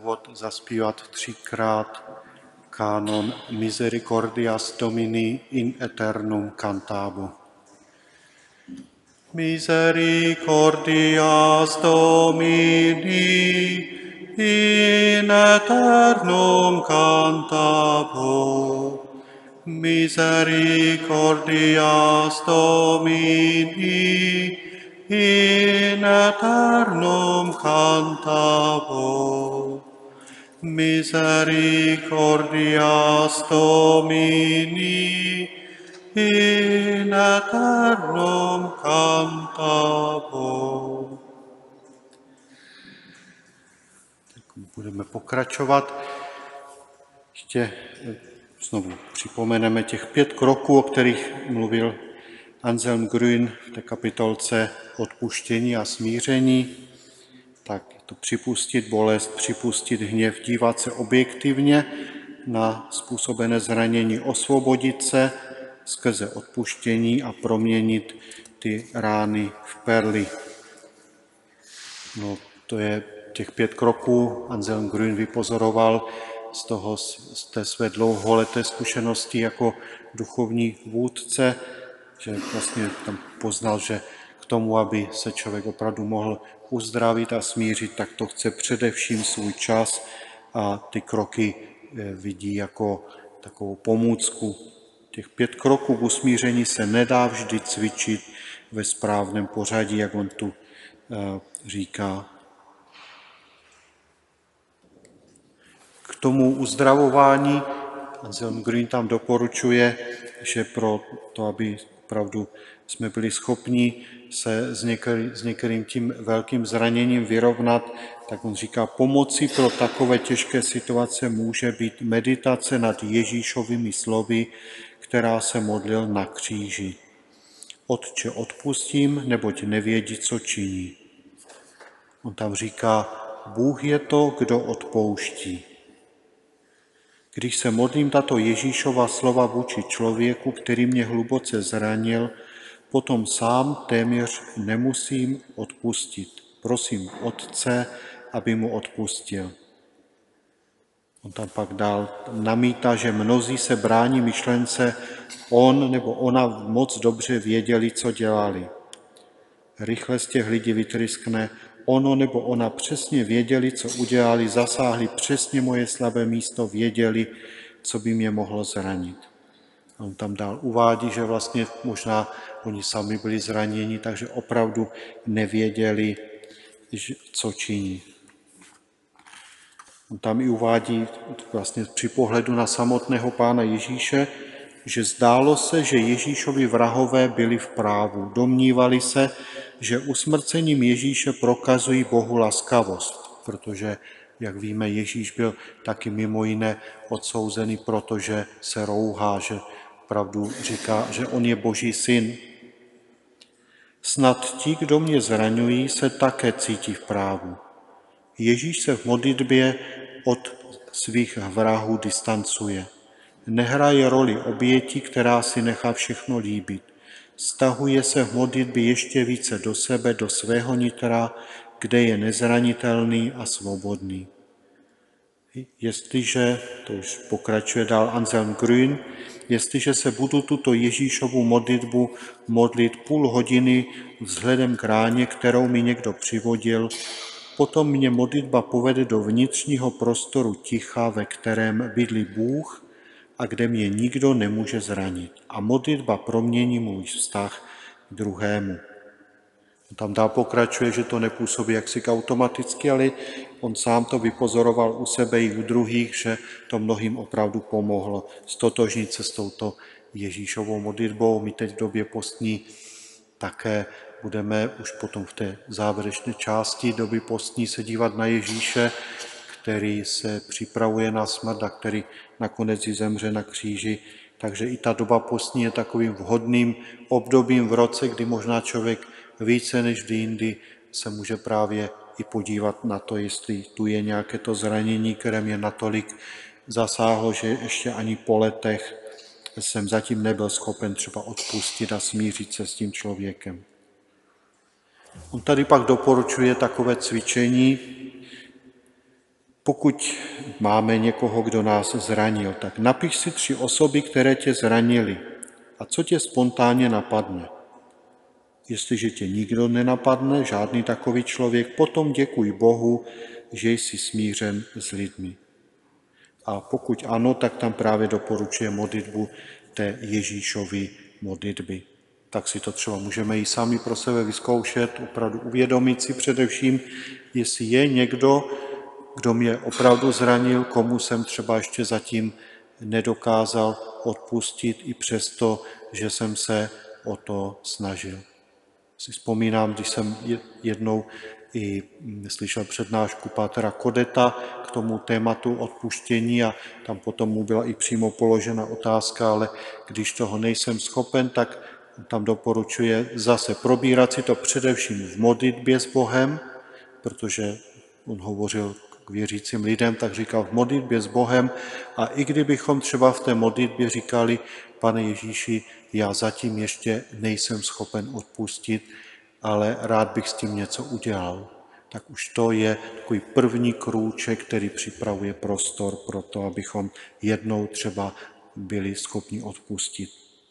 úvod zaspívat 3krát kánon Misericordias Domini in Aeternum Cantabu. Misericordias Domini in Aeternum Cantabu. Misericordias Domini in Aeternum Cantabu. Misericordias Domini in Aeternum Cantabu. Budeme pokračovat. Ještě znovu připomeneme těch 5 kroků, o kterých mluvil Anselm Grün v té kapitolce odpuštění a smíření. Tak to připustit bolest, připustit hněv, dívat se objektivně na způsobené zranění, osvobodit se skrze odpuštění a proměnit ty rány v perly. No, to je těch 5 kroků. Anselm Grün vypozoroval z té své dlouholeté zkušenosti jako duchovní vůdce, že vlastně tam poznal, že k tomu, aby se člověk opravdu mohl uzdravit a smířit, tak to chce především svůj čas a ty kroky vidí jako takovou pomůcku. Těch 5 kroků k usmíření se nedá vždy cvičit ve správném pořadí, jak on tu říká. K tomu uzdravování Anselm Grün tam doporučuje, že pro to, aby opravdu jsme byli schopni se s některým tím velkým zraněním vyrovnat, tak on říká, pomocí pro takové těžké situace může být meditace nad Ježíšovými slovy, která se modlil na kříži. Otče, odpustím, neboť nevědí, co činí. On tam říká, Bůh je to, kdo odpouští. Když se modlím tato Ježíšova slova vůči člověku, který mě hluboce zranil, potom sám téměř nemusím odpustit. Prosím Otce, aby mu odpustil. On tam pak dál namítá, že mnozí se brání myšlence, on nebo ona moc dobře věděli, co dělali. Rychle z těch lidí vytryskne, ono nebo ona přesně věděli, co udělali, zasáhli přesně moje slabé místo, věděli, co by mě mohlo zranit. A on tam dál uvádí, že vlastně možná oni sami byli zraněni, takže opravdu nevěděli, co činí. On tam i uvádí vlastně při pohledu na samotného Pána Ježíše, že zdálo se, že Ježíšovi vrahové byli v právu. Domnívali se, že usmrcením Ježíše prokazují Bohu laskavost, protože, jak víme, Ježíš byl taky mimo jiné odsouzený, protože se rouhá, že opravdu říká, že on je Boží syn. Snad ti, kdo mě zraňují, se také cítí v právu. Ježíš se v modlitbě od svých vrahů distancuje. Nehraje roli oběti, která si nechá všechno líbit. Stahuje se v modlitbě ještě více do sebe, do svého nitra, kde je nezranitelný a svobodný. Jestliže, to už pokračuje dál Anselm Grün, jestliže se budu tuto Ježíšovu modlitbu modlit půl hodiny vzhledem k ráně, kterou mi někdo přivodil, potom mě modlitba povede do vnitřního prostoru ticha, ve kterém bydlí Bůh a kde mě nikdo nemůže zranit. A modlitba promění můj vztah k druhému. Tam dál pokračuje, že to nepůsobí jaksi automaticky, ale on sám to vypozoroval u sebe i u druhých, že to mnohým opravdu pomohlo stotožnit se s touto Ježíšovou modlitbou. My teď v době postní také budeme už potom v té závěrečné části doby postní se dívat na Ježíše, který se připravuje na smrt a který nakonec i zemře na kříži. Takže i ta doba postní je takovým vhodným obdobím v roce, kdy možná člověk více než kdy jindy se může právě i podívat na to, jestli tu je nějaké to zranění, které mě natolik zasáhlo, že ještě ani po letech jsem zatím nebyl schopen třeba odpustit a smířit se s tím člověkem. On tady pak doporučuje takové cvičení, Pokud máme někoho, kdo nás zranil, tak napiš si 3 osoby, které tě zranili. A co tě spontánně napadne? Jestliže tě nikdo nenapadne, žádný takový člověk, potom děkuj Bohu, že jsi smířen s lidmi. A pokud ano, tak tam právě doporučuje modlitbu té Ježíšovy modlitby. Tak si to třeba můžeme i sami pro sebe vyzkoušet, opravdu uvědomit si především, jestli je někdo, kdo mě opravdu zranil, komu jsem třeba ještě zatím nedokázal odpustit, i přesto, že jsem se o to snažil. Si vzpomínám, když jsem jednou i slyšel přednášku pátera Kodeta k tomu tématu odpuštění a tam potom mu byla i přímo položena otázka, ale když toho nejsem schopen, tak tam doporučuje zase probírat si to především v modlitbě s Bohem, protože on hovořil k věřícím lidem, tak říkal v modlitbě s Bohem a i kdybychom třeba v té modlitbě říkali, Pane Ježíši, já zatím ještě nejsem schopen odpustit, ale rád bych s tím něco udělal. Tak už to je takový první krůček, který připravuje prostor pro to, abychom jednou třeba byli schopni odpustit.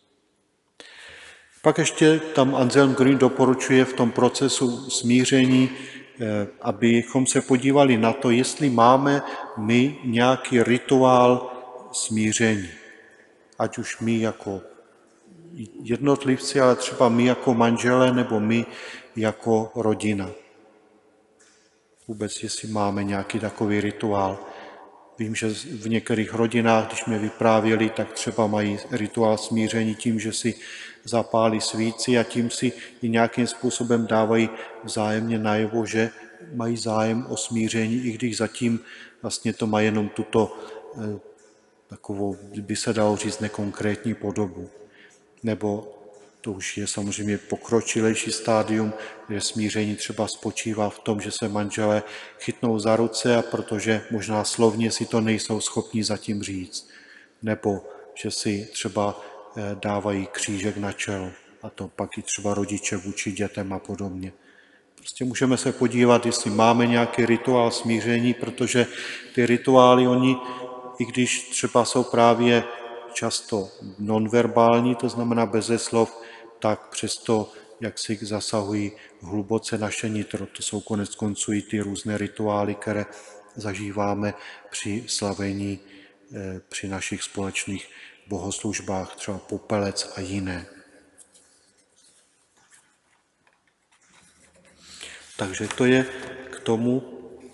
Pak ještě tam Anselm Grün doporučuje v tom procesu smíření, abychom se podívali na to, jestli máme my nějaký rituál smíření. Ať už my jako jednotlivci, ale třeba my jako manželé nebo my jako rodina. Vůbec, jestli máme nějaký takový rituál. Vím, že v některých rodinách, když mě vyprávěli, tak třeba mají rituál smíření tím, že si zapálí svíci a tím si i nějakým způsobem dávají vzájemně najevo, že mají zájem o smíření, i když zatím vlastně to má jenom tuto takovou, by se dalo říct, nekonkrétní podobu. Nebo to už je samozřejmě pokročilejší stádium, kde smíření třeba spočívá v tom, že se manželé chytnou za ruce a protože možná slovně si to nejsou schopni zatím říct. Nebo že si třeba dávají křížek na čelo a to pak i třeba rodiče vůči dětem a podobně. Prostě můžeme se podívat, jestli máme nějaký rituál smíření, protože ty rituály, oni, i když třeba jsou právě často nonverbální, to znamená beze slov, tak přesto, jak si zasahují hluboce naše nitro. To jsou konec konců i ty různé rituály, které zažíváme při slavení, při našich společných bohoslužbách, třeba popelec a jiné. Takže to je k tomu.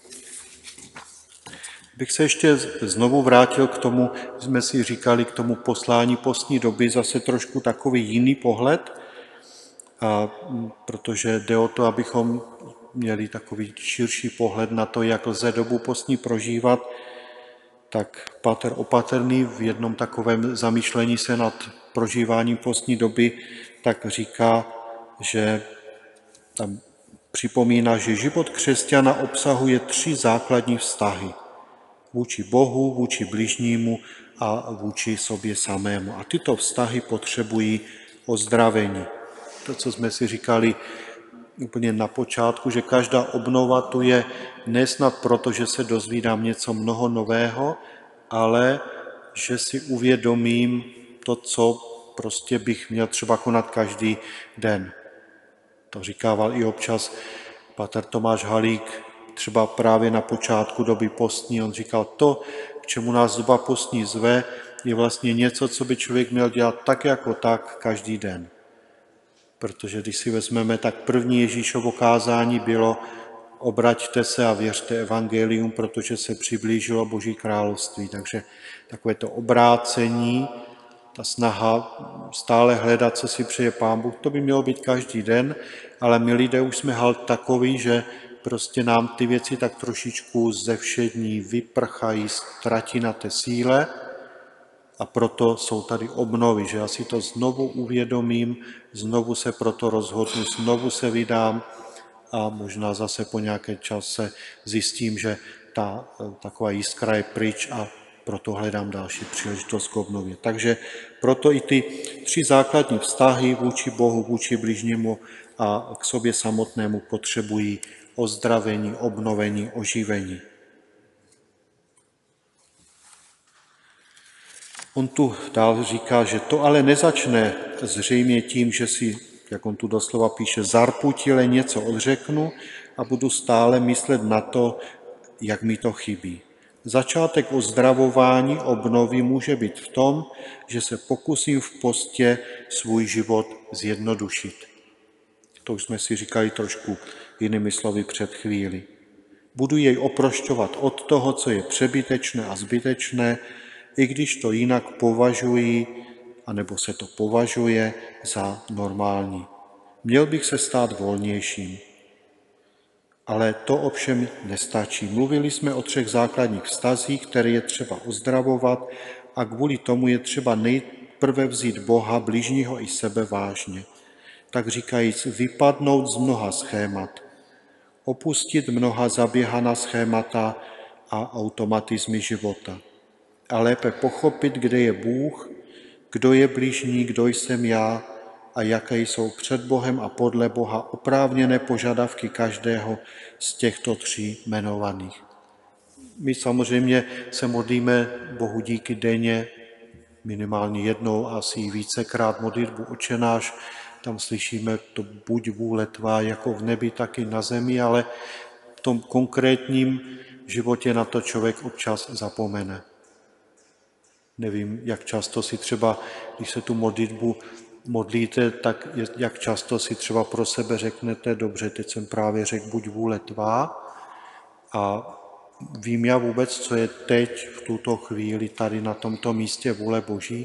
Bych se ještě znovu vrátil k tomu, jsme si říkali, k tomu poslání postní doby, zase trošku takový jiný pohled, a protože jde o to, abychom měli takový širší pohled na to, jak lze dobu postní prožívat, tak páter Opatrný v jednom takovém zamýšlení se nad prožíváním postní doby tak říká, že tam připomíná, že život křesťana obsahuje 3 základní vztahy. Vůči Bohu, vůči bližnímu a vůči sobě samému. A tyto vztahy potřebují ozdravení. To, co jsme si říkali úplně na počátku, že každá obnova tu je nesnad proto, že se dozvídám něco mnoho nového, ale že si uvědomím to, co prostě bych měl třeba konat každý den. To říkával i občas páter Tomáš Halík, třeba právě na počátku doby postní. On říkal, to, k čemu nás doba postní zve, je vlastně něco, co by člověk měl dělat tak jako tak každý den. Protože když si vezmeme, tak první Ježíšovo kázání bylo obraťte se a věřte evangelium, protože se přiblížilo Boží království. Takže takové to obrácení, ta snaha stále hledat, co si přeje Pán Bůh, to by mělo být každý den, ale my lidé už jsme halt takový, že prostě nám ty věci tak trošičku ze všední vyprchají, ztratí na té síle a proto jsou tady obnovy, že já si to znovu uvědomím, znovu se proto rozhodnu, znovu se vydám a možná zase po nějaké čase zjistím, že ta taková jiskra je pryč a proto hledám další příležitost k obnově. Takže proto i ty 3 základní vztahy vůči Bohu, vůči bližnímu a k sobě samotnému potřebují ozdravení, obnovení, oživení. On tu dál říká, že to ale nezačne zřejmě tím, že si, jak on tu doslova píše, zarputile něco odřeknu a budu stále myslet na to, jak mi to chybí. Začátek ozdravování, obnovy může být v tom, že se pokusím v postě svůj život zjednodušit. To už jsme si říkali trošku jinými slovy před chvíli. Budu jej oprošťovat od toho, co je přebytečné a zbytečné, i když to jinak považuji, anebo se to považuje za normální. Měl bych se stát volnějším. Ale to ovšem nestačí. Mluvili jsme o 3 základních vztazích, které je třeba ozdravovat a kvůli tomu je třeba nejprve vzít Boha, bližního i sebe vážně. Tak říkajíc, vypadnout z mnoha schémat, opustit mnoha zaběhaná schémata a automatizmy života. A lépe pochopit, kde je Bůh, kdo je bližní, kdo jsem já a jaké jsou před Bohem a podle Boha oprávněné požadavky každého z těchto 3 jmenovaných. My samozřejmě se modlíme Bohu díky denně, minimálně jednou a asi i vícekrát modlitbu Otče náš. Tam slyšíme to buď vůle tvá jako v nebi, tak i na zemi, ale v tom konkrétním životě na to člověk občas zapomene. Nevím, jak často si třeba, když se tu modlitbu modlíte, tak jak často si třeba pro sebe řeknete, dobře, teď jsem právě řekl, buď vůle tvá a vím já vůbec, co je teď v tuto chvíli tady na tomto místě vůle Boží?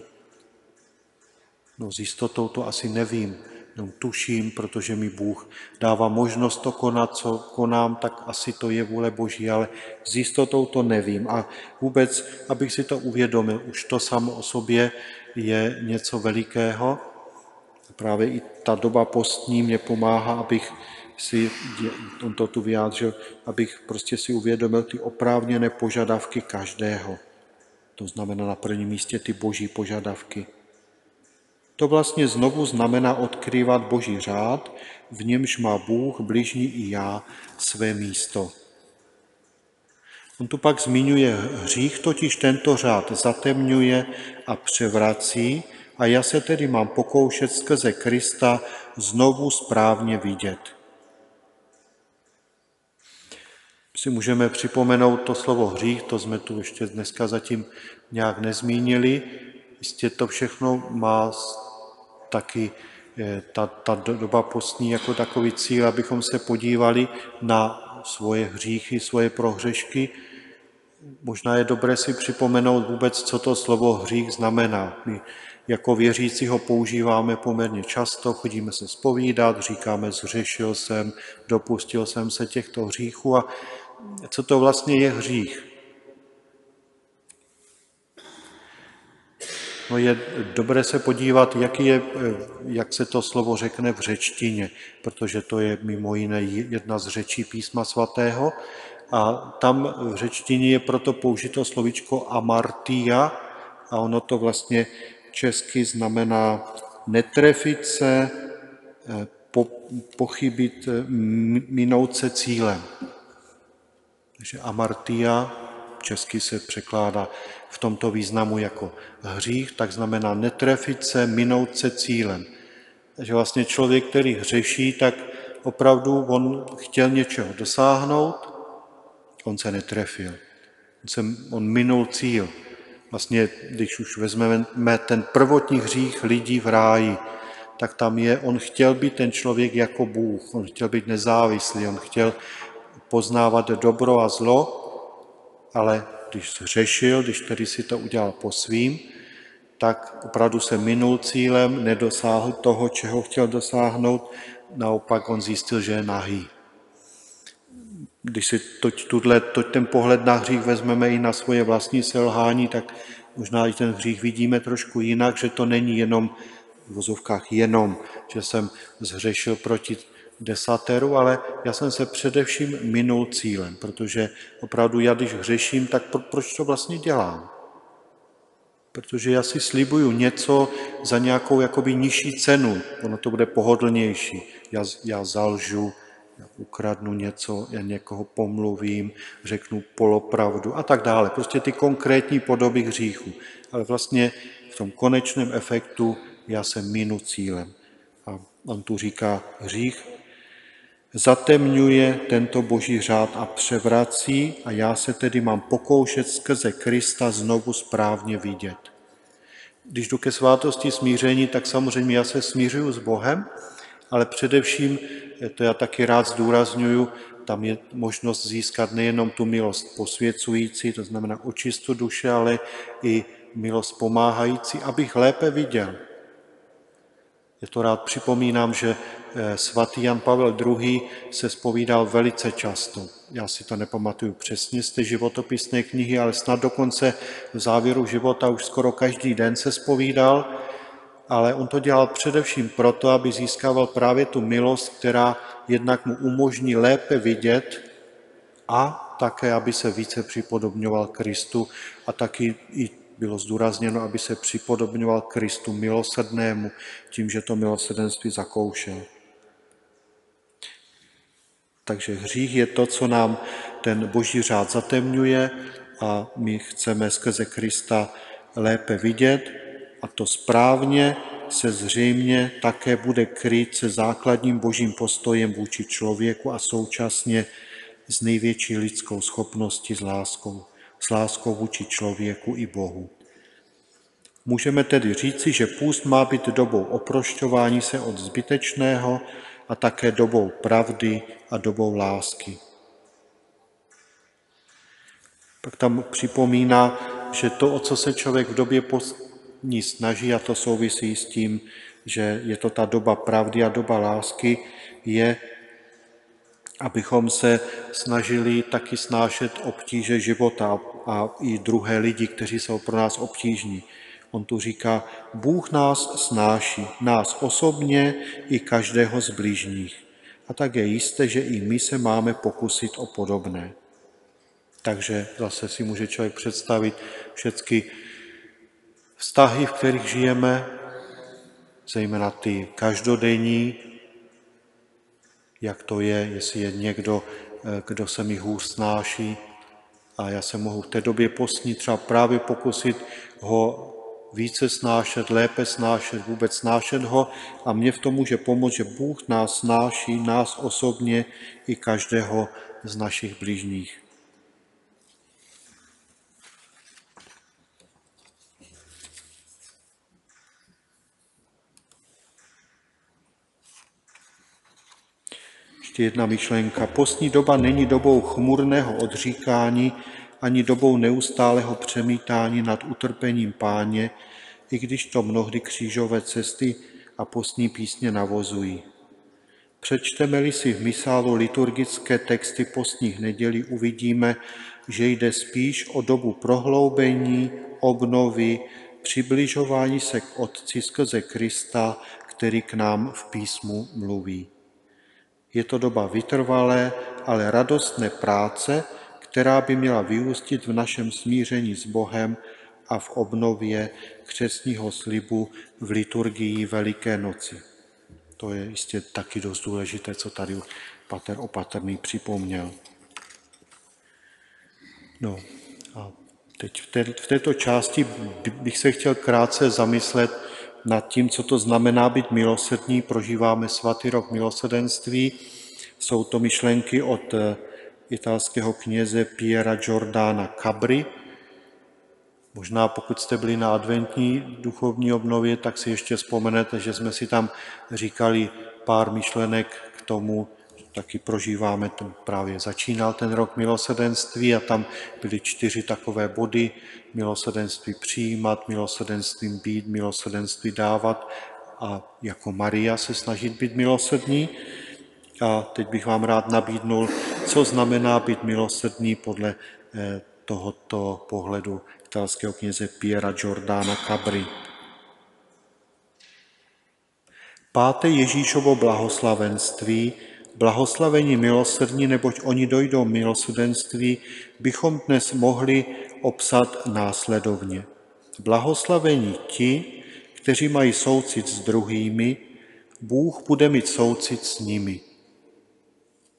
No s jistotou to asi nevím, jenom tuším, protože mi Bůh dává možnost to konat, co konám, tak asi to je vůle Boží, ale s jistotou to nevím. A vůbec, abych si to uvědomil, už to samo o sobě je něco velikého. Právě i ta doba postní mě pomáhá, abych si, on to tu vyjádřil, abych prostě si uvědomil ty oprávněné požadavky každého. To znamená na prvním místě ty Boží požadavky. To vlastně znovu znamená odkrývat Boží řád, v němž má Bůh, bližní i já, své místo. On tu pak zmiňuje hřích, totiž tento řád zatemňuje a převrací a já se tedy mám pokoušet skrze Krista znovu správně vidět. Si můžeme připomenout to slovo hřích, to jsme tu ještě dneska zatím nějak nezmínili. Jistě to všechno má taky ta doba postní jako takový cíl, abychom se podívali na svoje hříchy, svoje prohřešky. Možná je dobré si připomenout vůbec, co to slovo hřích znamená. My jako věřící ho používáme poměrně často, chodíme se zpovídat, říkáme, zhřešil jsem, dopustil jsem se těchto hříchů. A co to vlastně je hřích? No je dobré se podívat, jak se to slovo řekne v řečtině, protože to je mimo jiné jedna z řečí písma svatého. A tam v řečtině je proto použito slovíčko amartia a ono to vlastně česky znamená netrefit se, pochybit, minout se cílem. Takže amartia česky se překládá v tomto významu jako hřích, tak znamená netrefit se, minout se cílem. Takže vlastně člověk, který hřeší, tak opravdu on chtěl něčeho dosáhnout, on se netrefil. On minul cíl. Vlastně, když už vezmeme ten prvotní hřích lidí v ráji, tak tam je, on chtěl být ten člověk jako Bůh, on chtěl být nezávislý, on chtěl poznávat dobro a zlo, ale když zhřešil, když tedy si to udělal po svým, tak opravdu se minul cílem, nedosáhl toho, čeho chtěl dosáhnout, naopak on zjistil, že je nahý. Když si ten pohled na hřích vezmeme i na svoje vlastní selhání, tak možná i ten hřích vidíme trošku jinak, že to není jenom v vozovkách jenom, že jsem zhřešil proti desateru, ale já jsem se především minul cílem, protože opravdu já, když hřeším, tak proč to vlastně dělám? Protože já si slibuju něco za nějakou jakoby nižší cenu, ono to bude pohodlnější. Já zalžu, ukradnu něco, já někoho pomluvím, řeknu polopravdu a tak dále. Prostě ty konkrétní podoby hříchu. Ale vlastně v tom konečném efektu já se minu cílem. A on tu říká, hřích zatemňuje tento boží řád a převrací a já se tedy mám pokoušet skrze Krista znovu správně vidět. Když jdu ke svátosti smíření, tak samozřejmě já se smířuju s Bohem, ale především, to já taky rád zdůrazňuju, tam je možnost získat nejenom tu milost posvěcující, to znamená očistu duše, ale i milost pomáhající, abych lépe viděl. Já to rád připomínám, že svatý Jan Pavel II. Se zpovídal velice často. Já si to nepamatuju přesně z té životopisné knihy, ale snad dokonce v závěru života už skoro každý den se zpovídal, ale on to dělal především proto, aby získával právě tu milost, která jednak mu umožní lépe vidět a také, aby se více připodobňoval Kristu a taky i bylo zdůrazněno, aby se připodobňoval Kristu milosrdnému tím, že to milosrdenství zakoušel. Takže hřích je to, co nám ten boží řád zatemňuje a my chceme skrze Krista lépe vidět a to správně se zřejmě také bude kryt se základním božím postojem vůči člověku a současně s největší lidskou schopností s láskou vůči člověku i Bohu. Můžeme tedy říci, že půst má být dobou oprošťování se od zbytečného a také dobou pravdy a dobou lásky. Pak tam připomíná, že to, o co se člověk v době postní snaží, a to souvisí s tím, že je to ta doba pravdy a doba lásky, je, abychom se snažili taky snášet obtíže života a i druhé lidi, kteří jsou pro nás obtížní. On tu říká, Bůh nás snáší, nás osobně i každého z bližních. A tak je jisté, že i my se máme pokusit o podobné. Takže zase si může člověk představit všechny vztahy, v kterých žijeme, zejména ty každodenní, jak to je, jestli je někdo, kdo se mi hůř snáší a já se mohu v té době postní třeba právě pokusit ho více snášet, lépe snášet, vůbec snášet ho a mě v tom může pomoct, že Bůh nás snáší, nás osobně i každého z našich bližních. Ještě jedna myšlenka. Postní doba není dobou chmurného odříkání ani dobou neustálého přemítání nad utrpením Páně, i když to mnohdy křížové cesty a postní písně navozují. Přečteme-li si v misálu liturgické texty postních nedělí, uvidíme, že jde spíš o dobu prohloubení, obnovy, přibližování se k Otci skrze Krista, který k nám v písmu mluví. Je to doba vytrvalé, ale radostné práce, která by měla vyústit v našem smíření s Bohem a v obnově křestního slibu v liturgii Veliké noci. To je jistě taky dost důležité, co tady pater Opatrný připomněl. No a teď v této části bych se chtěl krátce zamyslet nad tím, co to znamená být milosrdný. Prožíváme svatý rok milosrdenství. Jsou to myšlenky od italského kněze Piera Giordana Cabri. Možná pokud jste byli na adventní duchovní obnově, tak si ještě vzpomenete, že jsme si tam říkali pár myšlenek k tomu, taky prožíváme, právě začínal ten rok milosrdenství a tam byly 4 takové body, milosrdenství přijímat, milosrdenstvím být, milosrdenství dávat a jako Maria se snažit být milosrdný. A teď bych vám rád nabídnul, co znamená být milosrdný podle tohoto pohledu italského kněze Piera Giordana Cabri. 5. Ježíšovo blahoslavenství, blahoslavení milosrdní, neboť oni dojdou milosrdenství, bychom dnes mohli obsat následovně. Blahoslavení ti, kteří mají soucit s druhými, Bůh bude mít soucit s nimi.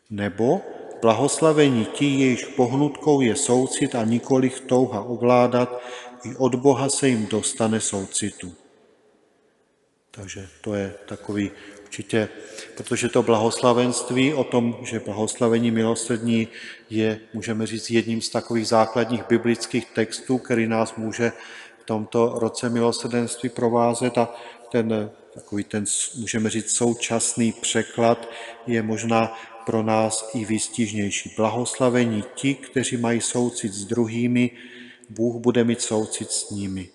Nebo blahoslavení ti, jejichž pohnutkou je soucit a nikoliv touha ovládat, i od Boha se jim dostane soucitu. Takže to je takový určitě, protože to blahoslavenství o tom, že blahoslavení milosrdní je, můžeme říct, jedním z takových základních biblických textů, který nás může v tomto roce milosrdenství provázet a takový ten, můžeme říct, současný překlad je možná pro nás i výstižnější. Blahoslavení ti, kteří mají soucit s druhými, Bůh bude mít soucit s nimi.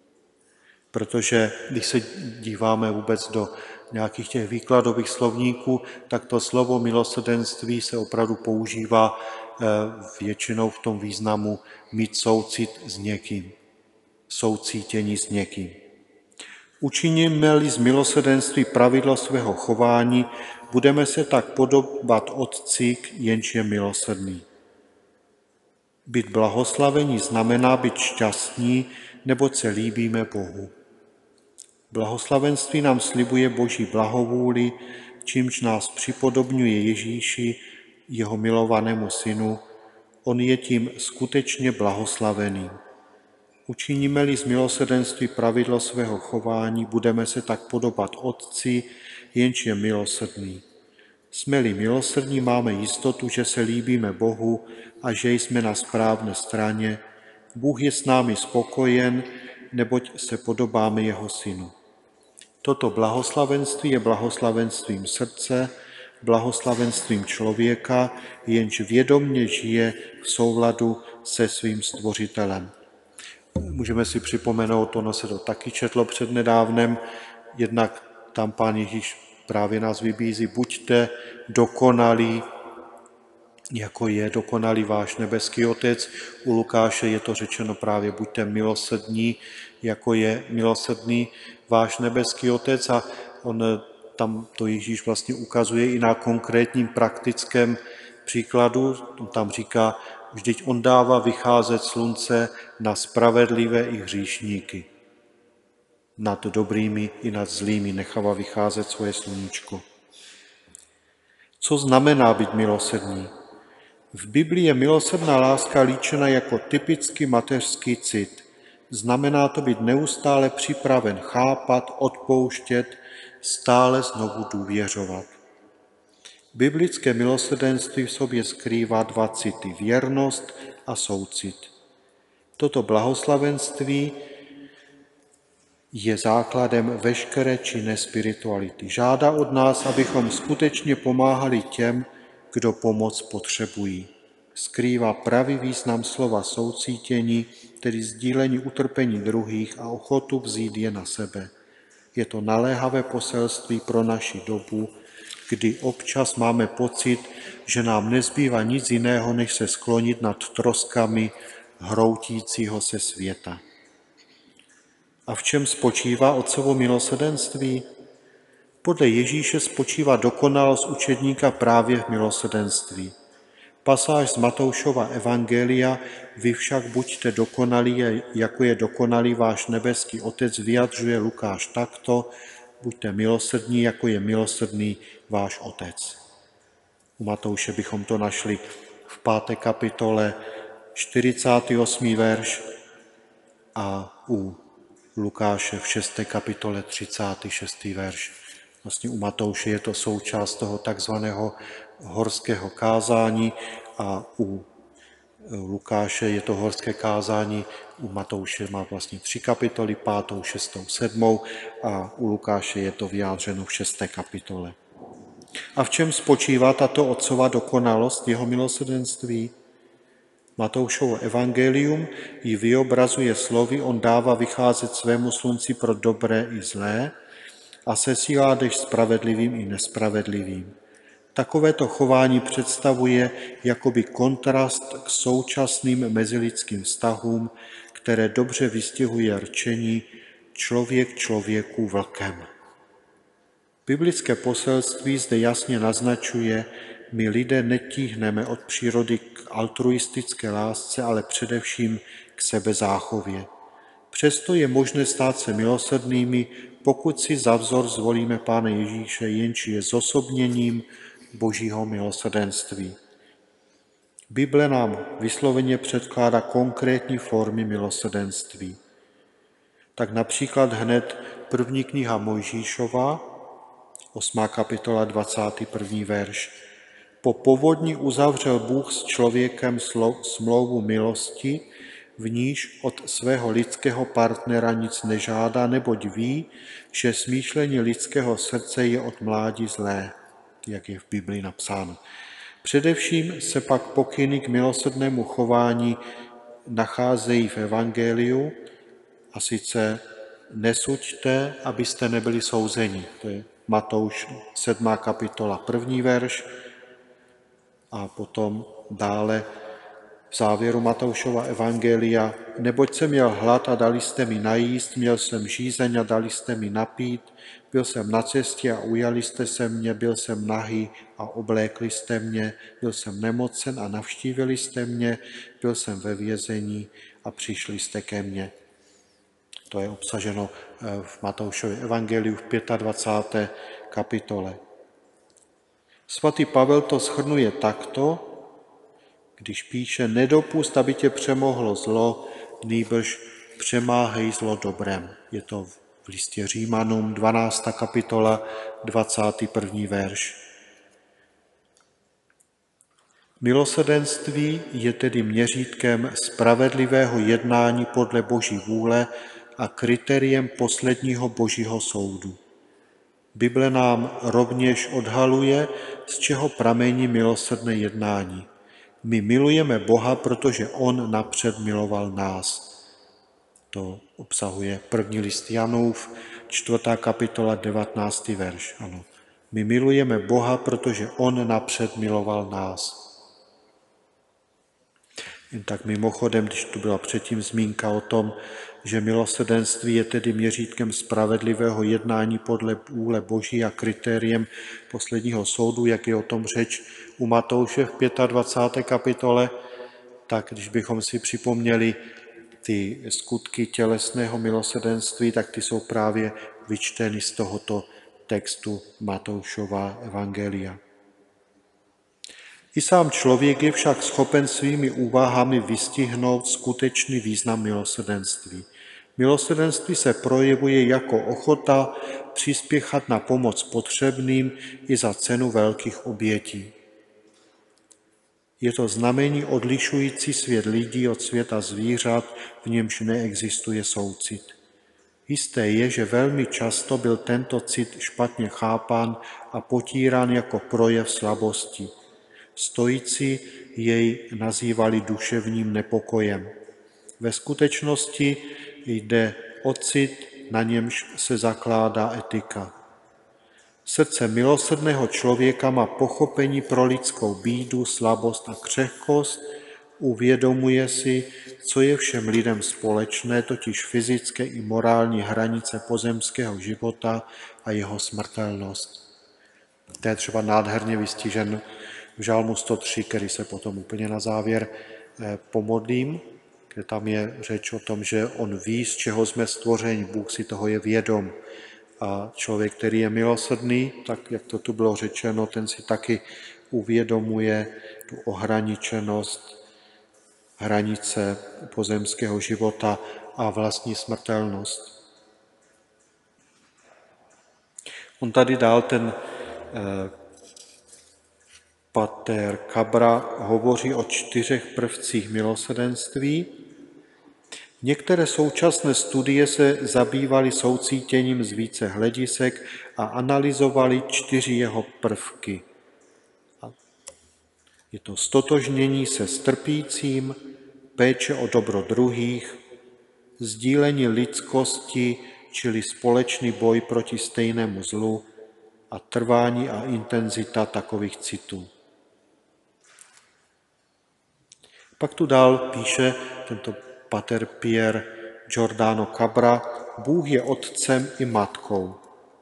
Protože když se díváme vůbec do nějakých těch výkladových slovníků, tak to slovo milosrdenství se opravdu používá většinou v tom významu mít soucit s někým, soucítění s někým. Učiníme-li z milosrdenství pravidlo svého chování, budeme se tak podobat Otci, jenž je milosrdný. Být blahoslavení znamená být šťastní, neboť se líbíme Bohu. Blahoslavenství nám slibuje Boží blahovůli, čímž nás připodobňuje Ježíši, jeho milovanému synu. On je tím skutečně blahoslavený. Učiníme-li z milosrdenství pravidlo svého chování, budeme se tak podobat Otci, jenž je milosrdný. Jsme-li milosrdní, máme jistotu, že se líbíme Bohu a že jsme na správné straně. Bůh je s námi spokojen, neboť se podobáme jeho synu. Toto blahoslavenství je blahoslavenstvím srdce, blahoslavenstvím člověka, jenž vědomně žije v souladu se svým stvořitelem. Můžeme si připomenout, ono se to taky četlo přednedávnem, jednak tam Pán Ježíš právě nás vybízí, buďte dokonalí, jako je dokonalý váš nebeský Otec. U Lukáše je to řečeno právě, buďte milosrdní, jako je milosrdný váš nebeský Otec, a on tam to Ježíš vlastně ukazuje i na konkrétním praktickém příkladu. On tam říká, vždyť on dává vycházet slunce na spravedlivé i hříšníky. Nad dobrými i nad zlými nechává vycházet svoje sluníčko. Co znamená být milosrdný? V Biblii je milosrdná láska líčena jako typický mateřský cit. Znamená to být neustále připraven chápat, odpouštět, stále znovu důvěřovat. Biblické milosrdenství v sobě skrývá dva city, věrnost a soucit. Toto blahoslavenství je základem veškeré činné spirituality. Žádá od nás, abychom skutečně pomáhali těm, kdo pomoc potřebují. Skrývá pravý význam slova soucítění, tedy sdílení utrpení druhých a ochotu vzít je na sebe. Je to naléhavé poselství pro naši dobu, kdy občas máme pocit, že nám nezbývá nic jiného, než se sklonit nad troskami hroutícího se světa. A v čem spočívá Otcovo milosrdenství? Podle Ježíše spočívá dokonalost učedníka právě v milosrdenství. Pasáž z Matoušova evangelia, vy však buďte dokonalí, jako je dokonalý váš nebeský Otec, vyjadřuje Lukáš takto, buďte milosrdní, jako je milosrdný váš Otec. U Matouše bychom to našli v 5. kapitole 48. verš a u Lukáše v 6. kapitole 36. verš. Vlastně u Matouše je to součást toho takzvaného horského kázání a u Lukáše je to horské kázání, u Matouše má vlastně 3 kapitoly, 5., 6., 7. a u Lukáše je to vyjádřeno v 6. kapitole. A v čem spočívá tato Otcova dokonalost, jeho milosrdenství? Matoušovo evangelium ji vyobrazuje slovy, on dává vycházet svému slunci pro dobré i zlé a sesílá dešť spravedlivým i nespravedlivým. Takovéto chování představuje jakoby kontrast k současným mezilidským vztahům, které dobře vystihuje rčení člověk člověku vlkem. Biblické poselství zde jasně naznačuje, my lidé netíhneme od přírody k altruistické lásce, ale především k sebezáchově. Přesto je možné stát se milosrdnými, pokud si za vzor zvolíme Pána Ježíše, jenž je zosobněním božího milosrdenství. Bible nám vysloveně předkládá konkrétní formy milosrdenství. Tak například hned první kniha Mojžíšova, 8. kapitola, 21. verš. Po povodni uzavřel Bůh s člověkem smlouvu milosti, v níž od svého lidského partnera nic nežádá, neboť ví, že smýšlení lidského srdce je od mládí zlé, jak je v Biblii napsáno. Především se pak pokyny k milosrdnému chování nacházejí v Evangeliu, a sice nesuďte, abyste nebyli souzeni. To je Matouš 7. kapitola 1. verš a potom dále v závěru Matoušova evangelia. Neboť jsem měl hlad a dali jste mi najíst, měl jsem žízeň a dali jste mi napít, byl jsem na cestě a ujali jste se mě, byl jsem nahý a oblékli jste mě, byl jsem nemocen a navštívili jste mě, byl jsem ve vězení a přišli jste ke mně. To je obsaženo v Matoušově evangeliu v 25. kapitole. Svatý Pavel to shrnuje takto, když píše: nedopust, aby tě přemohlo zlo, nýbrž přemáhej zlo dobrem. Je to v listě Římanům 12. kapitola 21. verš. Milosrdenství je tedy měřítkem spravedlivého jednání podle Boží vůle a kritériem posledního Božího soudu. Bible nám rovněž odhaluje, z čeho pramení milosrdné jednání. My milujeme Boha, protože On napřed miloval nás. To obsahuje první list Janův, 4. kapitola, 19. verš. Ano. My milujeme Boha, protože On napřed miloval nás. Jen tak mimochodem, když tu byla předtím zmínka o tom, že milosrdenství je tedy měřítkem spravedlivého jednání podle vůle Boží a kritériem posledního soudu, jak je o tom řeč u Matouše v 25. kapitole, tak když bychom si připomněli ty skutky tělesného milosrdenství, tak ty jsou právě vyčteny z tohoto textu Matoušova evangelia. I sám člověk je však schopen svými úvahami vystihnout skutečný význam milosrdenství. Milosrdenství se projevuje jako ochota přispěchat na pomoc potřebným i za cenu velkých obětí. Je to znamení odlišující svět lidí od světa zvířat, v němž neexistuje soucit. Jisté je, že velmi často byl tento cit špatně chápán a potírán jako projev slabosti. Stoici jej nazývali duševním nepokojem. Ve skutečnosti jde o cit, na němž se zakládá etika. Srdce milosrdného člověka má pochopení pro lidskou bídu, slabost a křehkost, uvědomuje si, co je všem lidem společné, totiž fyzické i morální hranice pozemského života a jeho smrtelnost. To je třeba nádherně vystižen v Žalmu 103, který se potom úplně na závěr pomodlím, kde tam je řeč o tom, že on ví, z čeho jsme stvořeni, Bůh si toho je vědom. A člověk, který je milosrdný, tak jak to tu bylo řečeno, ten si taky uvědomuje tu ohraničenost, hranice pozemského života a vlastní smrtelnost. On tady dál ten pater Cabra hovoří o 4 prvcích milosrdenství. Některé současné studie se zabývaly soucítěním z více hledisek a analyzovaly 4 jeho prvky. Je to stotožnění se s trpícím, péče o dobro druhých, sdílení lidskosti, čili společný boj proti stejnému zlu a trvání a intenzita takových citů. Pak tu dál píše tento pater Pier Giordano Cabra: Bůh je otcem i matkou.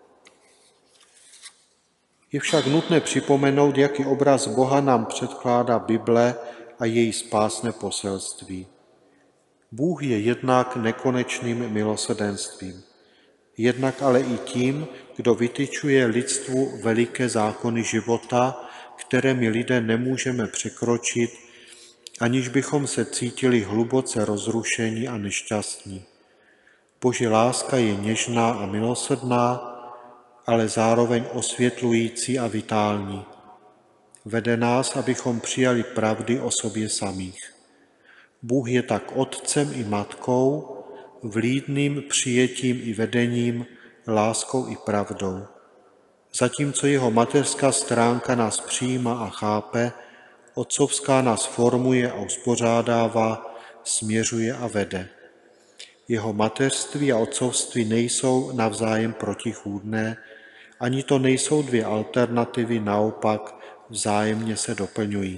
Je však nutné připomenout, jaký obraz Boha nám předkládá Bible a její spásné poselství. Bůh je jednak nekonečným milosrdenstvím, jednak ale i tím, kdo vytyčuje lidstvu veliké zákony života, které my lidé nemůžeme překročit, aniž bychom se cítili hluboce rozrušení a nešťastní. Boží láska je něžná a milosrdná, ale zároveň osvětlující a vitální. Vede nás, abychom přijali pravdy o sobě samých. Bůh je tak otcem i matkou, vlídným přijetím i vedením, láskou i pravdou. Zatímco jeho mateřská stránka nás přijímá a chápe, otcovská nás formuje a uspořádává, směřuje a vede. Jeho mateřství a otcovství nejsou navzájem protichůdné, ani to nejsou dvě alternativy, naopak vzájemně se doplňují.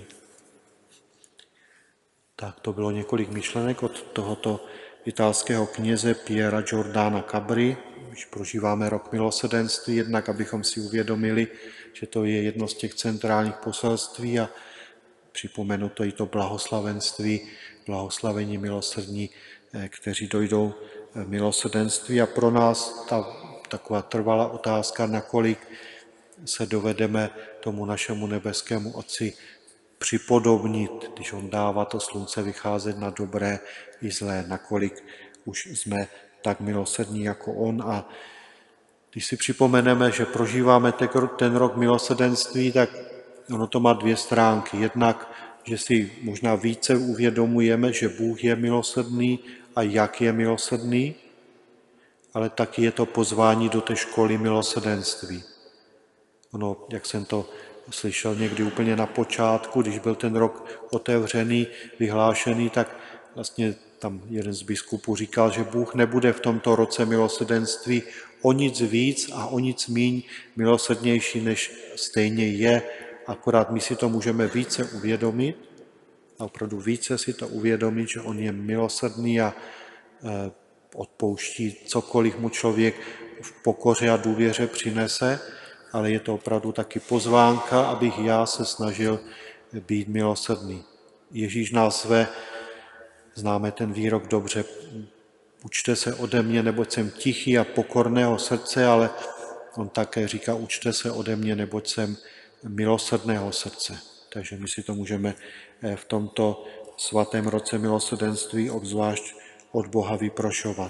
Tak to bylo několik myšlenek od tohoto italského kněze Piera Giordana Cabri. Když prožíváme rok milosrdenství, jednak abychom si uvědomili, že to je jedno z těch centrálních poselství a připomenu to i to blahoslavenství, blahoslavení milosrdní, kteří dojdou milosrdenství. A pro nás taková trvalá otázka, nakolik se dovedeme tomu našemu nebeskému Otci připodobnit, když on dává to slunce vycházet na dobré i zlé, nakolik už jsme tak milosrdní jako on. A když si připomeneme, že prožíváme ten rok milosrdenství, tak ono to má dvě stránky. Jednak, že si možná více uvědomujeme, že Bůh je milosrdný a jak je milosrdný, ale taky je to pozvání do té školy milosrdenství. Ono, jak jsem to slyšel někdy úplně na počátku, když byl ten rok otevřený, vyhlášený, tak vlastně tam jeden z biskupů říkal, že Bůh nebude v tomto roce milosrdenství o nic víc a o nic míň milosrdnější, než stejně je, akorát my si to můžeme více uvědomit a opravdu více si to uvědomit, že on je milosrdný a odpouští cokoliv mu člověk v pokoře a důvěře přinese, ale je to opravdu taky pozvánka, abych já se snažil být milosrdný. Ježíš nás zve, známe ten výrok dobře, učte se ode mě, neboť jsem tichý a pokorného srdce, ale on také říká, učte se ode mě, neboť jsem milosrdného srdce. Takže my si to můžeme v tomto svatém roce milosrdenství obzvlášť od Boha vyprošovat.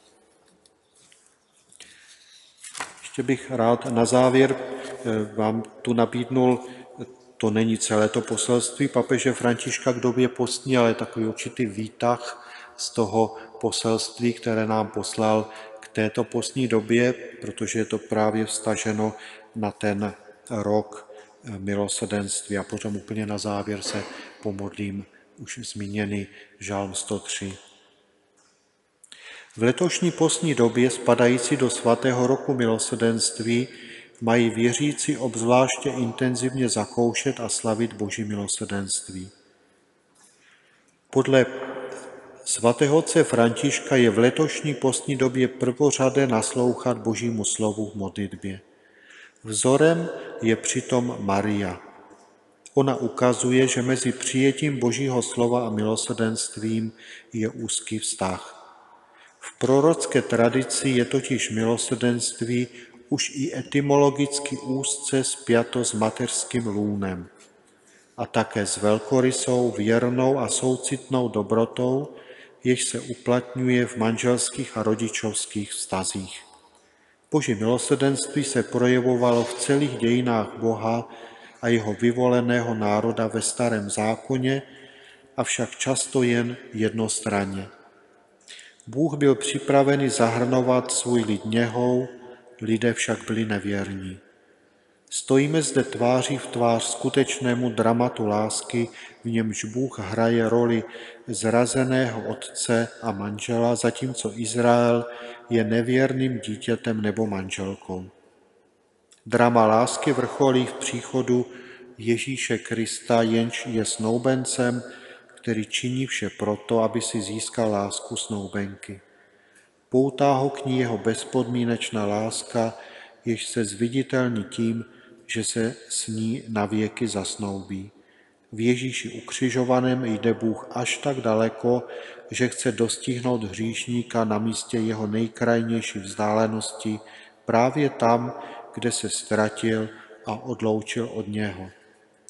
Ještě bych rád na závěr vám tu nabídnul, to není celé to poselství papeže Františka k době postní, ale takový určitý výtah z toho poselství, které nám poslal k této postní době, protože je to právě vztaženo na ten rok milosrdenství. A potom úplně na závěr se pomodlím už zmíněný žalm 103. V letošní postní době spadající do svatého roku milosrdenství mají věřící obzvláště intenzivně zakoušet a slavit Boží milosrdenství. Podle svatého otce Františka je v letošní postní době prvořadé naslouchat Božímu slovu v modlitbě. Vzorem je přitom Maria. Ona ukazuje, že mezi přijetím Božího slova a milosrdenstvím je úzký vztah. V prorocké tradici je totiž milosrdenství už i etymologicky úzce spjato s mateřským lůnem a také s velkorysou, věrnou a soucitnou dobrotou, jež se uplatňuje v manželských a rodičovských vztazích. Boží milosrdenství se projevovalo v celých dějinách Boha a jeho vyvoleného národa ve Starém zákoně, avšak často jen jednostranně. Bůh byl připravený zahrnovat svůj lid něhou, lidé však byli nevěrní. Stojíme zde tváří v tvář skutečnému dramatu lásky, v němž Bůh hraje roli zrazeného otce a manžela, zatímco Izrael je nevěrným dítětem nebo manželkou. Drama lásky vrcholí v příchodu Ježíše Krista, jenž je snoubencem, který činí vše proto, aby si získal lásku snoubenky. Poutá ho k ní jeho bezpodmínečná láska, jež se zviditelní tím, že se s ní navěky zasnoubí. V Ježíši ukřižovaném jde Bůh až tak daleko, že chce dostihnout hříšníka na místě jeho nejkrajnější vzdálenosti, právě tam, kde se ztratil a odloučil od něho.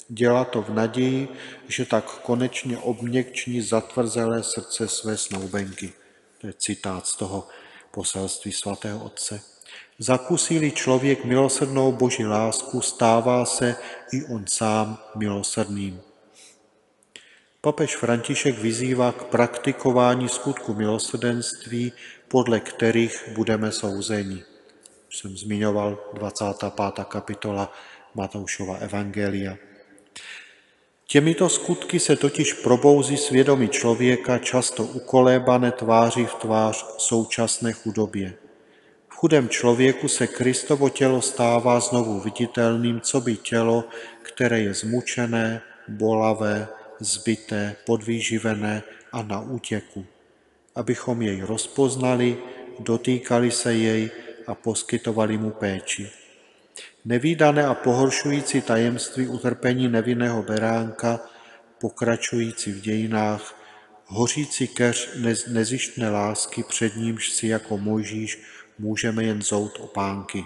Dělá to v naději, že tak konečně obměkčí zatvrzelé srdce své snoubenky. To je citát z toho poselství svatého Otce. Zakusí-li člověk milosrdnou Boží lásku, stává se i on sám milosrdným. Papež František vyzývá k praktikování skutku milosrdenství, podle kterých budeme souzeni. Už jsem zmiňoval 25. kapitola Matoušova evangelia. Těmito skutky se totiž probouzí svědomí člověka, často ukolébané tváří v tvář současné chudobě. V chudém člověku se Kristovo tělo stává znovu viditelným, coby tělo, které je zmučené, bolavé, zbité, podvýživené a na útěku. Abychom jej rozpoznali, dotýkali se jej a poskytovali mu péči. Nevídané a pohoršující tajemství utrpení nevinného beránka, pokračující v dějinách, hořící keř nezištné lásky, před nímž si jako Mojžíš můžeme jen zout opánky.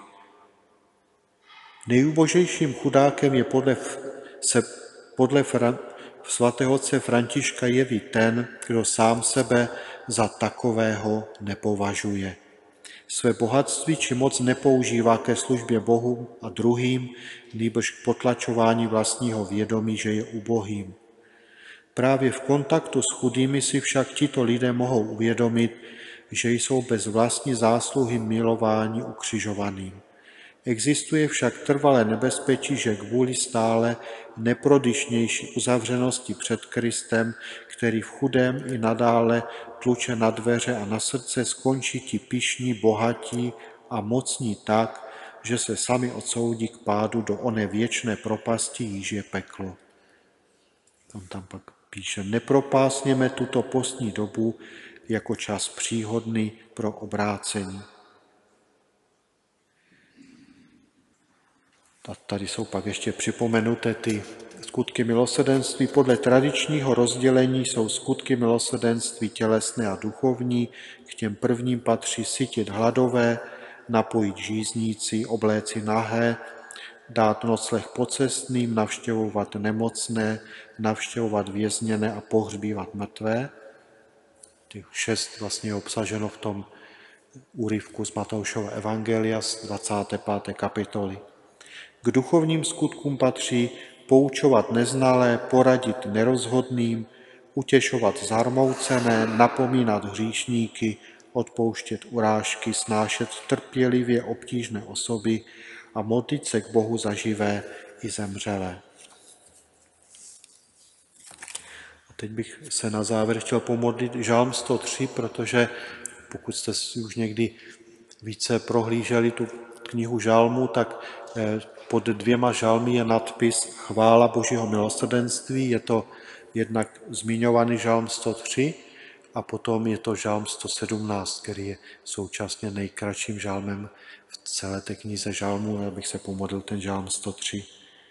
Nejubožejším chudákem je podle svatého otce Františka jeví ten, kdo sám sebe za takového nepovažuje. Své bohatství či moc nepoužívá ke službě Bohu a druhým, nýbrž k potlačování vlastního vědomí, že je ubohým. Právě v kontaktu s chudými si však tito lidé mohou uvědomit, že jsou bez vlastní zásluhy milováni ukřižovaným. Existuje však trvalé nebezpečí, že kvůli stále neprodyšnější uzavřenosti před Kristem, který v chudém i nadále tluče na dveře a na srdce, skončí ti pyšní, bohatí a mocní tak, že se sami odsoudí k pádu do oné věčné propasti, jíž je peklo. On tam pak píše, nepropásněme tuto postní dobu jako čas příhodný pro obrácení. A tady jsou pak ještě připomenuté ty skutky milosrdenství. Podle tradičního rozdělení jsou skutky milosrdenství tělesné a duchovní. K těm prvním patří sytit hladové, napojit žíznící, obléci nahé, dát nocleh pocestným, navštěvovat nemocné, navštěvovat vězněné a pohřbívat mrtvé. Těch 6 vlastně je obsaženo v tom úryvku z Matoušova evangelia z 25. kapitoly. K duchovním skutkům patří poučovat neznalé, poradit nerozhodným, utěšovat zarmoucené, napomínat hříšníky, odpouštět urážky, snášet trpělivě obtížné osoby a modlit se k Bohu za živé i zemřelé. A teď bych se na závěr chtěl pomodlit žalm 103, protože pokud jste si už někdy více prohlíželi tu knihu žalmu, tak pod 2 žalmy je nadpis Chvála Božího milosrdenství. Je to jednak zmiňovaný žalm 103 a potom je to žalm 117, který je současně nejkratším žalmem v celé té knize žalmu. Já bych se pomodlil ten žalm 103.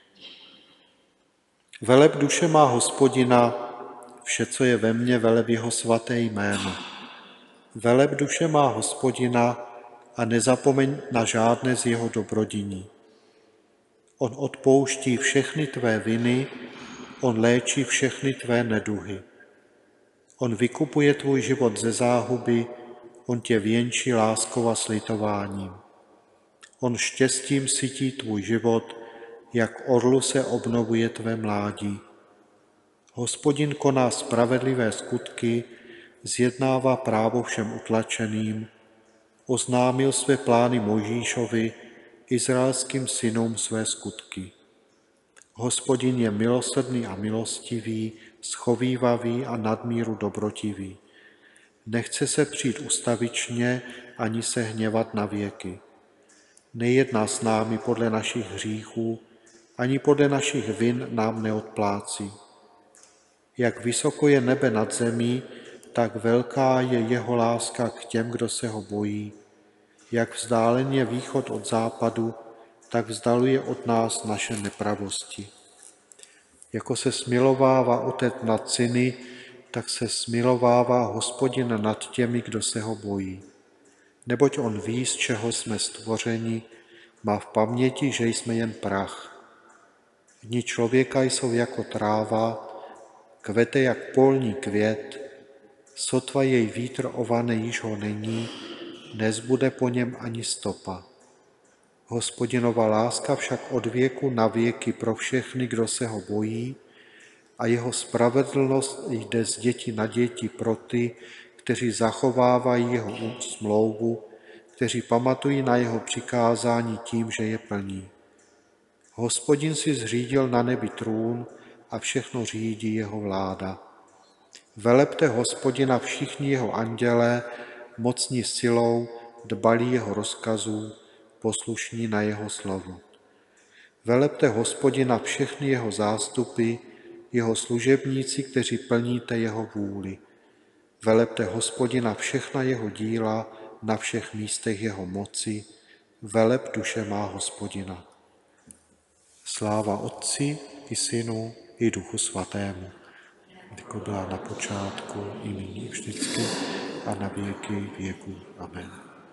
Veleb duše má Hospodina, vše, co je ve mně, veleb jeho svaté jméno. Veleb duše má Hospodina a nezapomeň na žádné z jeho dobrodiní. On odpouští všechny tvé viny, on léčí všechny tvé neduhy. On vykupuje tvůj život ze záhuby, on tě věnčí láskou a slitováním. On štěstím sytí tvůj život, jak orlu se obnovuje tvé mládí. Hospodin koná spravedlivé skutky, zjednává právo všem utlačeným, oznámil své plány Mojžíšovi, izraelským synům své skutky. Hospodin je milosrdný a milostivý, schovívavý a nadmíru dobrotivý. Nechce se přijít ustavičně ani se hněvat na věky. Nejedná s námi podle našich hříchů, ani podle našich vin nám neodplácí. Jak vysoko je nebe nad zemí, tak velká je jeho láska k těm, kdo se ho bojí. Jak vzdálen je východ od západu, tak vzdaluje od nás naše nepravosti. Jako se smilovává otec nad syny, tak se smilovává Hospodin nad těmi, kdo se ho bojí. Neboť on ví, z čeho jsme stvořeni, má v paměti, že jsme jen prach. Dni člověka jsou jako tráva, kvete jak polní květ, sotva jej vítr ovane již ho není, nezbude po něm ani stopa. Hospodinova láska však od věku na věky pro všechny, kdo se ho bojí, a jeho spravedlnost jde z děti na děti pro ty, kteří zachovávají jeho smlouvu, kteří pamatují na jeho přikázání tím, že je plní. Hospodin si zřídil na nebi trůn a všechno řídí jeho vláda. Velepte Hospodina všichni jeho andělé, mocní silou, dbalí jeho rozkazů, poslušní na jeho slovo. Velepte Hospodina všechny jeho zástupy, jeho služebníci, kteří plníte jeho vůli. Velepte Hospodina všechna jeho díla na všech místech jeho moci. Veleb duše má Hospodina. Sláva Otci i Synu i Duchu Svatému, jako byla na počátku, i nyní, vždycky a na věky věků. Amen.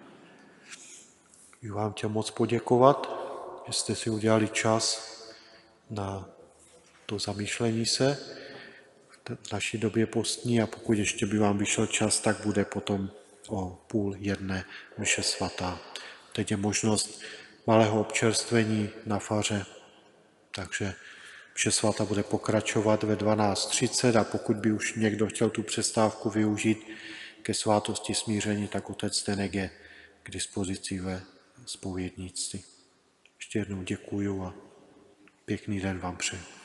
Chci vám tě moc poděkovat, že jste si udělali čas na to zamýšlení se v naší době postní, a pokud ještě by vám vyšel čas, tak bude potom o 12:30 mše svatá. Teď je možnost malého občerstvení na faře, takže mše svatá bude pokračovat ve 12:30 a pokud by už někdo chtěl tu přestávku využít ke svátosti smíření, tak otec Zdeněk je k dispozici ve zpovědnictví. Ještě jednou děkuju a pěkný den vám přeji.